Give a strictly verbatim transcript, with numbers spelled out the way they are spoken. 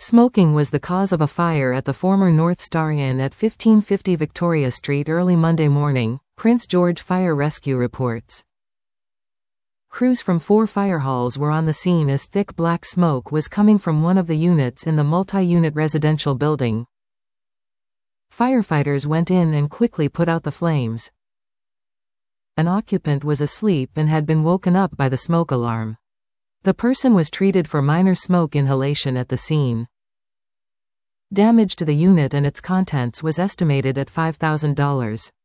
Smoking was the cause of a fire at the former North Star Inn at fifteen fifty Victoria Street early Monday morning, Prince George Fire Rescue reports. Crews from four fire halls were on the scene as thick black smoke was coming from one of the units in the multi-unit residential building. Firefighters went in and quickly put out the flames. An occupant was asleep and had been woken up by the smoke alarm. The person was treated for minor smoke inhalation at the scene. Damage to the unit and its contents was estimated at five thousand dollars.